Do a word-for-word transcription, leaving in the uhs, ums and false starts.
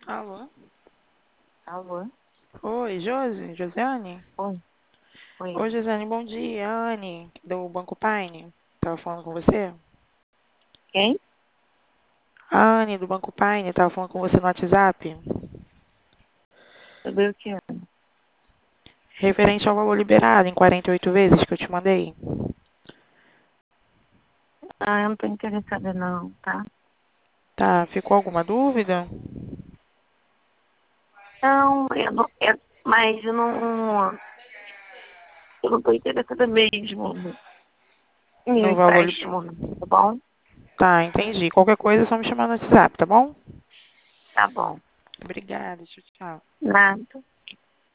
Alô? Alô? Oi, Josi? Josiane? Oi, oi. Oi, Josiane, bom dia. Anne, do Banco Paine. Tava falando com você? Quem? A Anne, do Banco Paine, tava falando com você no WhatsApp. Sobre o que? Referente ao valor liberado em quarenta e oito vezes que eu te mandei. Ah, eu não tô interessada não, tá? Tá, ficou alguma dúvida? Não, eu não, é, mas eu não, eu não tô interessada mesmo em um No valor. li- empréstimo, tá bom? Tá, entendi. Qualquer coisa é só me chamar no WhatsApp, tá bom? Tá bom. Obrigada, tchau, tchau. Nada.